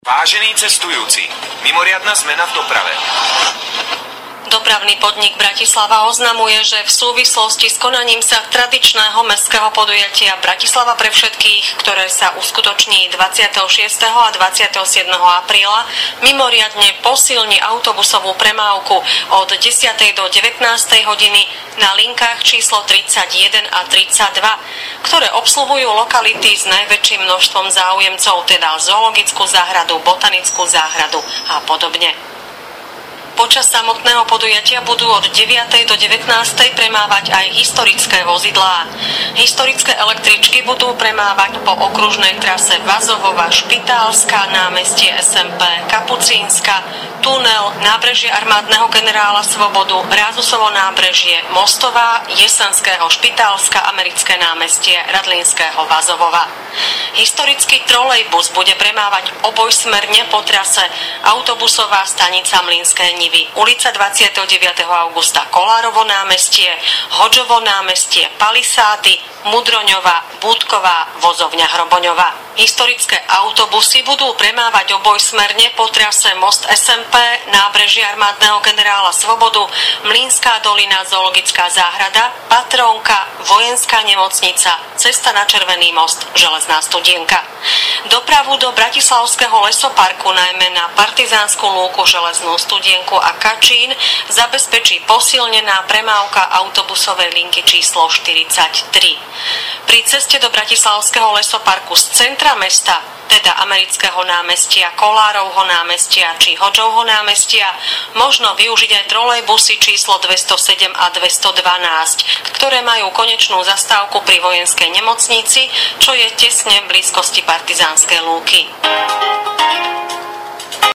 Vážení cestujúci, mimoriadna zmena v doprave. Dopravný podnik Bratislava oznamuje, že v súvislosti s konaním sa tradičného mestského podujatia Bratislava pre všetkých, ktoré sa uskutoční 26. a 27. apríla, mimoriadne posilní autobusovú premávku od 10. do 19. hodiny na linkách číslo 31 a 32, ktoré obsluhujú lokality s najväčším množstvom záujemcov, teda zoologickú záhradu, botanickú záhradu a podobne. Počas samotného podujatia budú od 9. do 19. premávať aj historické vozidlá. Historické električky budú premávať po okružnej trase Vazovova, Špitálska, námestie SMP, Kapucínska, tunel, nábrežie armádneho generála Svobodu, Rázusovo nábrežie, Mostová, Jesenského, Špitálska, Americké námestie, Radlínského, Vazovova. Historický trolejbus bude premávať obojsmerne po trase autobusová stanica Mlynské Nivy, ulica 29. augusta Kolárovo námestie, Hodžovo námestie, Palisády, Mudroňová, Búdková, Vozovňa Hroboňová. Historické autobusy budú premávať obojsmerne po trase Most SMP, nábrežie armádneho generála Svobodu, Mlynská dolina, zoologická záhrada, Patrónka, vojenská nemocnica, cesta na Červený most, železná studienka. Dopravu do Bratislavského lesoparku, najmä na Partizánsku lúku, železnú studienku a Kačín, zabezpečí posilnená premávka autobusovej linky číslo 43. Pri ceste do Bratislavského lesoparku z centra mesta, teda Amerického námestia, Kolárovho námestia či Hodžovho námestia, možno využiť aj trolejbusy číslo 207 a 212, ktoré majú konečnú zastávku pri vojenskej nemocnici, čo je tesne v blízkosti Partizánskej lúky.